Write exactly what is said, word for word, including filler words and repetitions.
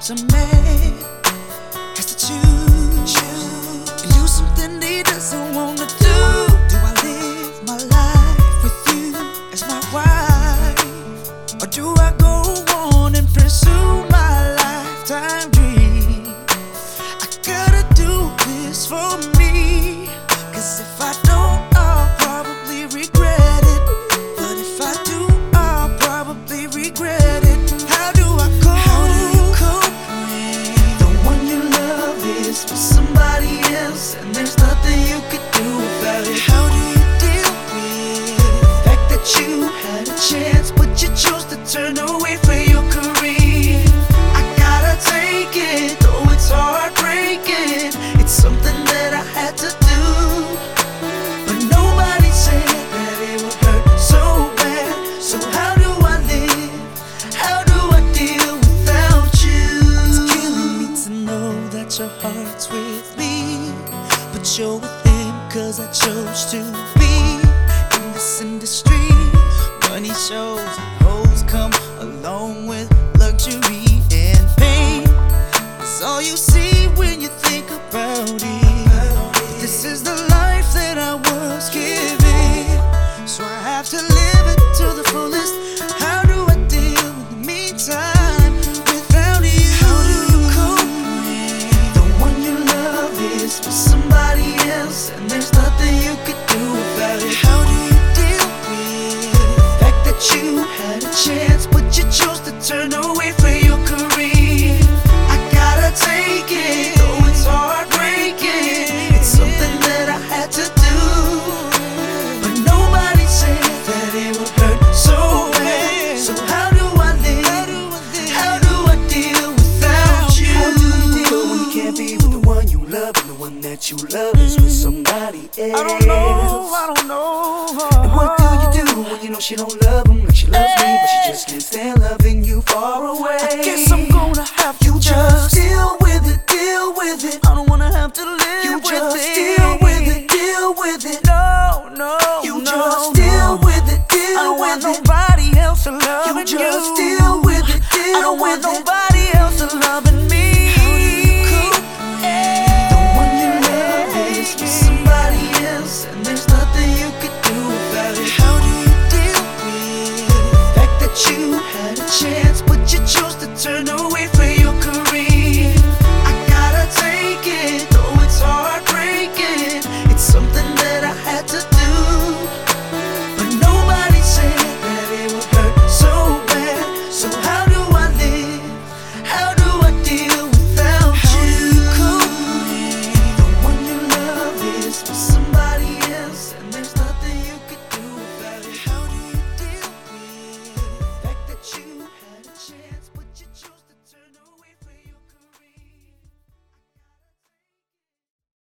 sometimes a man has to choose and do something he doesn't want to do. Do I live my life with you as my wife, or do I go on and pursue my lifetime dream? I gotta do this for me, 'cause if I don't, I'll probably regret it. But if I do, I'll probably regret it. How do I cope? How do you cope when the one you love is with somebody else and there's nothing you can do about it? How do you deal with the fact that you had a chance but you chose to turn away from your career? I gotta take it, though it's heartbreaking. It's something that I had to do, but nobody said that it would hurt so bad. So how do I live? How do I deal without you? It's killing me to know that your heart's with me, but you're with him 'cause I chose to be in this industry. Money shows and hoes come along with luxury and pain. It's all you see when you think about it. But this is the life that I was given, so I have to live it to the fullest. How do I deal in the meantime without you? How do you cope when the one you love is with somebody else and there's nothing you could do about it? How do you deal with the fact that you had a chance but you chose to turn away from your career? I gotta take it, though it's heartbreaking. It's something that I had to do, but nobody said that it would hurt so bad. So how do I live? How do I deal without you? How do you deal when you can't be with the one you love and the one that you love is with somebody else? I don't know, I don't know. And what do you do when you know she don't love him like she loves me, but she just can't stand loving you far away? I guess I'm gonna have to You just just deal with it, deal with it. I don't wanna have to live You with just it. deal